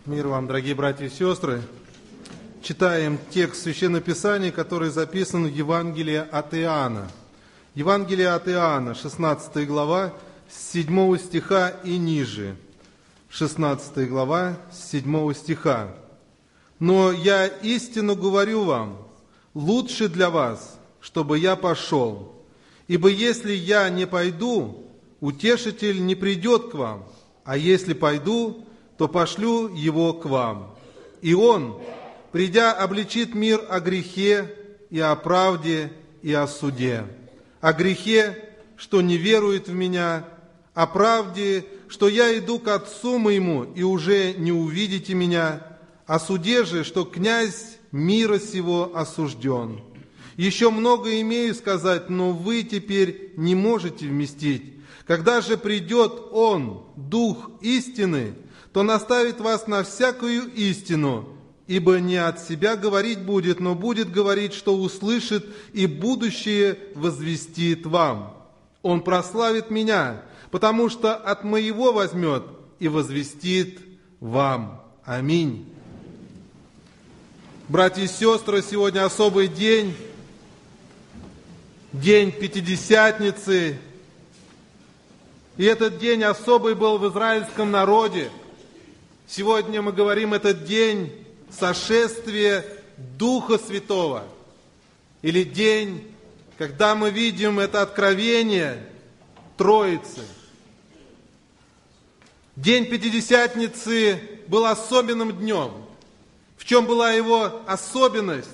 Мир вам, дорогие братья и сестры. Читаем текст Священного Писания, который записан в Евангелии от Иоанна. Евангелие от Иоанна, 16 глава, с 7 стиха и ниже. 16 глава, с 7 стиха. «Но я истину говорю вам, лучше для вас, чтобы я пошел. Ибо если я не пойду, утешитель не придет к вам, а если пойду, то пошлю его к вам. И он, придя, обличит мир о грехе и о правде и о суде. О грехе, что не верует в меня, о правде, что я иду к Отцу моему, и уже не увидите меня, о суде же, что князь мира сего осужден. Еще много имею сказать, но вы теперь не можете вместить. Когда же придет Он, Дух истины, то наставит вас на всякую истину, ибо не от себя говорить будет, но будет говорить, что услышит, и будущее возвестит вам. Он прославит меня, потому что от моего возьмет и возвестит вам. Аминь». Братья и сестры, сегодня особый день, день Пятидесятницы, и этот день особый был в израильском народе. Сегодня мы говорим этот день сошествия Духа Святого, или день, когда мы видим это откровение Троицы. День Пятидесятницы был особенным днем. В чем была его особенность?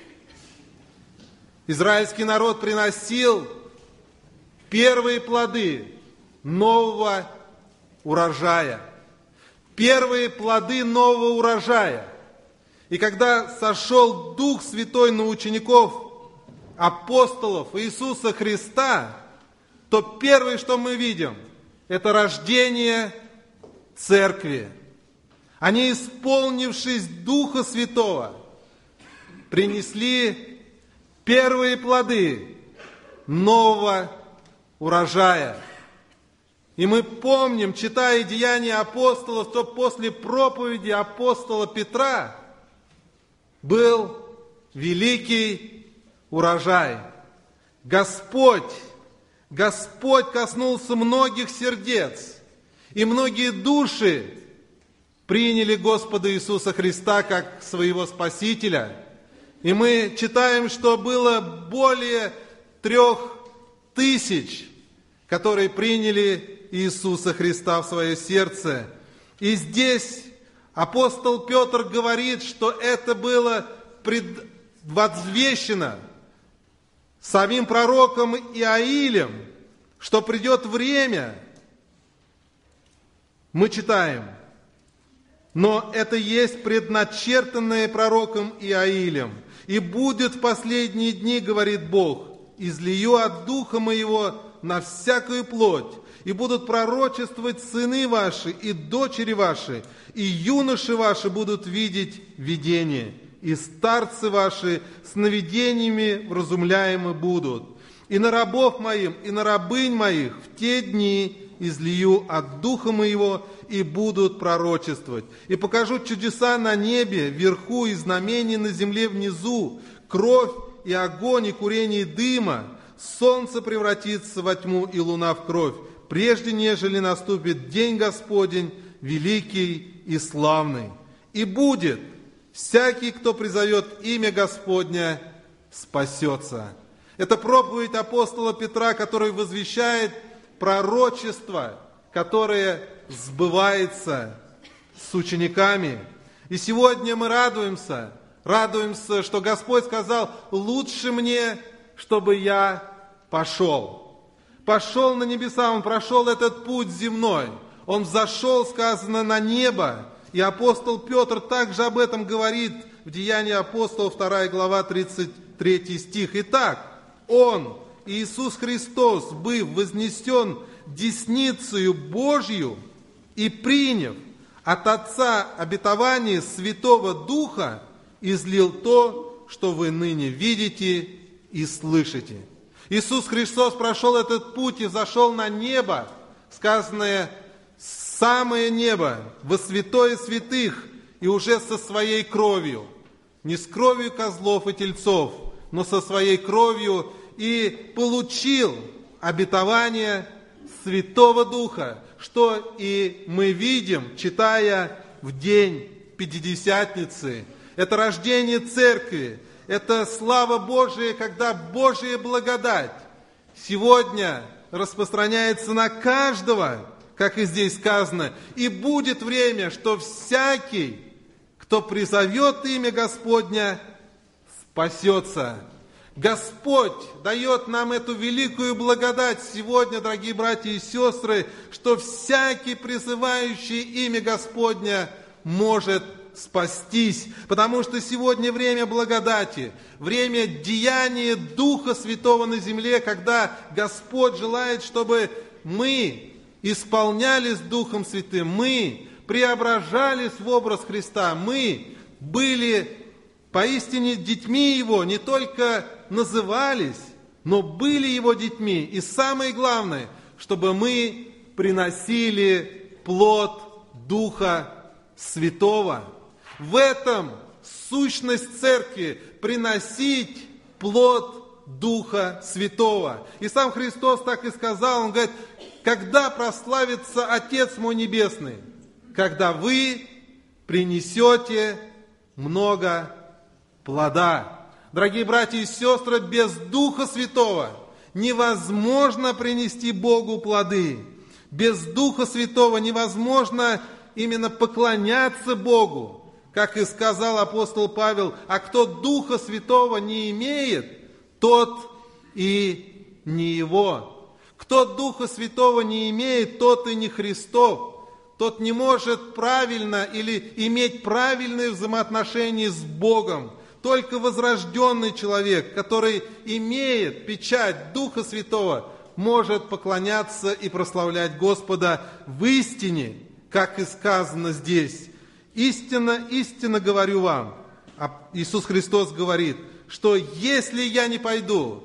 Израильский народ приносил первые плоды нового урожая. Первые плоды нового урожая. И когда сошел Дух Святой на учеников, апостолов Иисуса Христа, то первое, что мы видим, это рождение церкви. Они, исполнившись Духа Святого, принесли первые плоды нового урожая. И мы помним, читая Деяния апостолов, что после проповеди апостола Петра был великий урожай. Господь коснулся многих сердец, и многие души приняли Господа Иисуса Христа как своего Спасителя. И мы читаем, что было более 3000, которые приняли Иисуса Христа в свое сердце. И здесь апостол Петр говорит, что это было предвозвещено самим пророком Иоилем, что придет время. Мы читаем: «Но это есть предначертанное пророком Иоилем. И будет в последние дни, говорит Бог, излию от Духа Моего на всякую плоть, и будут пророчествовать сыны ваши и дочери ваши, и юноши ваши будут видеть видения, и старцы ваши сновидениями вразумляемы будут. И на рабов моим, и на рабынь моих в те дни излию от Духа Моего, и будут пророчествовать. И покажу чудеса на небе вверху, и знамения на земле внизу, кровь и огонь, и курение дыма. Солнце превратится во тьму, и луна в кровь, прежде нежели наступит день Господень, великий и славный. И будет всякий, кто призовет имя Господня, спасется». Это проповедь апостола Петра, который возвещает пророчество, которое сбывается с учениками. И сегодня мы радуемся, что Господь сказал: лучше мне, чтобы я пошел. Пошел на небеса, Он прошел этот путь земной. Он взошел, сказано, на небо. И апостол Петр также об этом говорит в Деянии апостолов, 2 глава, 33 стих. Итак, Он, Иисус Христос, быв вознесен десницею Божью и приняв от Отца обетование Святого Духа, излил то, что вы ныне видите и слышите. Иисус Христос прошел этот путь и зашел на небо, сказанное самое небо, во святое святых, и уже со своей кровью, не с кровью козлов и тельцов, но со своей кровью, и получил обетование Святого Духа, что и мы видим, читая в день Пятидесятницы. Это рождение Церкви, это слава Божия, когда Божья благодать сегодня распространяется на каждого, как и здесь сказано, и будет время, что всякий, кто призовет имя Господня, спасется. Господь дает нам эту великую благодать сегодня, дорогие братья и сестры, что всякий, призывающий имя Господня, может спастись, потому что сегодня время благодати, время деяния Духа Святого на земле, когда Господь желает, чтобы мы исполнялись Духом Святым, мы преображались в образ Христа, мы были поистине детьми Его, не только назывались, но были Его детьми. И самое главное, чтобы мы приносили плод Духа Святого. В этом сущность Церкви – приносить плод Духа Святого. И сам Христос так и сказал, Он говорит, когда прославится Отец мой Небесный, когда вы принесете много плода. Дорогие братья и сестры, без Духа Святого невозможно принести Богу плоды. Без Духа Святого невозможно именно поклоняться Богу. Как и сказал апостол Павел, а кто Духа Святого не имеет, тот и не Его. Кто Духа Святого не имеет, тот и не Христов. Тот не может правильно или иметь правильные взаимоотношения с Богом. Только возрожденный человек, который имеет печать Духа Святого, может поклоняться и прославлять Господа в истине, как и сказано здесь. Истинно, истинно говорю вам, Иисус Христос говорит, что если я не пойду,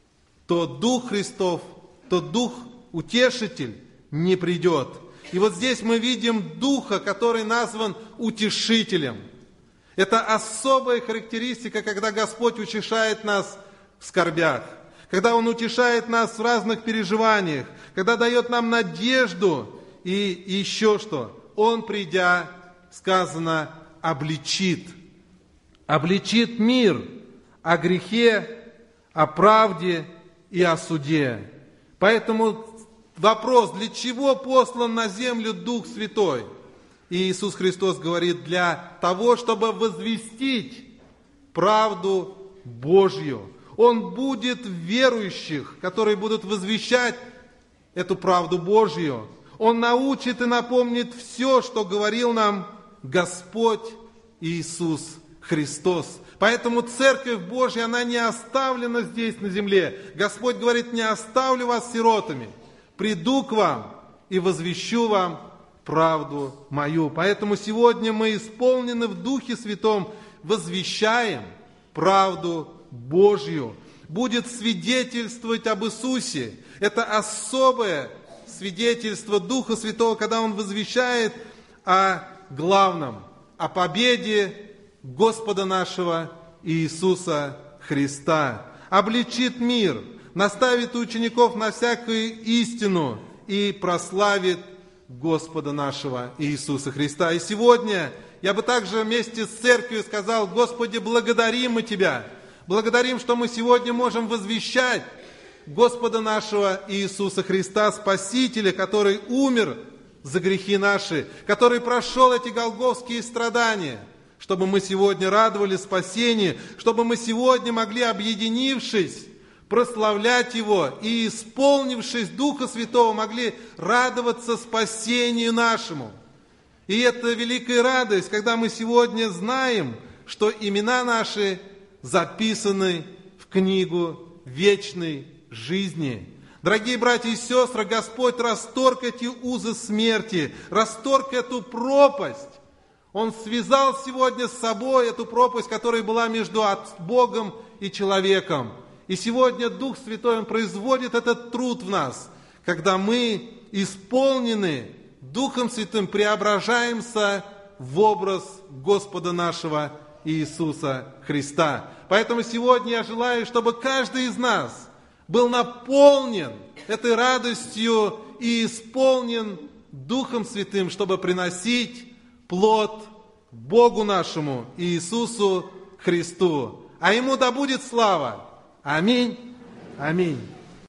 то Дух Христов, то Дух Утешитель не придет. И вот здесь мы видим Духа, который назван Утешителем. Это особая характеристика, когда Господь утешает нас в скорбях, когда Он утешает нас в разных переживаниях, когда дает нам надежду и еще что. Он, придя, сказано, обличит мир о грехе, о правде и о суде. Поэтому вопрос, для чего послан на землю Дух Святой? И Иисус Христос говорит, для того, чтобы возвестить правду Божью. Он будет в верующих, которые будут возвещать эту правду Божью. Он научит и напомнит все, что говорил нам Господь Иисус Христос. Поэтому Церковь Божья, она не оставлена здесь на земле. Господь говорит, не оставлю вас сиротами. Приду к вам и возвещу вам правду мою. Поэтому сегодня мы исполнены в Духе Святом, возвещаем правду Божью. Будет свидетельствовать об Иисусе. Это особое свидетельство Духа Святого, когда Он возвещает о главном, о победе Господа нашего Иисуса Христа. Обличит мир, наставит учеников на всякую истину и прославит Господа нашего Иисуса Христа. И сегодня я бы также вместе с церковью сказал, Господи, благодарим мы Тебя. Благодарим, что мы сегодня можем возвещать Господа нашего Иисуса Христа, Спасителя, который умер за грехи наши, который прошел эти голгофские страдания, чтобы мы сегодня радовались спасению, чтобы мы сегодня могли, объединившись, прославлять Его и, исполнившись Духа Святого, могли радоваться спасению нашему. И это великая радость, когда мы сегодня знаем, что имена наши записаны в книгу вечной жизни. Дорогие братья и сестры, Господь расторг эти узы смерти, расторг эту пропасть. Он связал сегодня с собой эту пропасть, которая была между Богом и человеком. И сегодня Дух Святой, Он производит этот труд в нас, когда мы, исполнены Духом Святым, преображаемся в образ Господа нашего Иисуса Христа. Поэтому сегодня я желаю, чтобы каждый из нас был наполнен этой радостью и исполнен Духом Святым, чтобы приносить плод Богу нашему Иисусу Христу. А Ему да будет слава. Аминь. Аминь.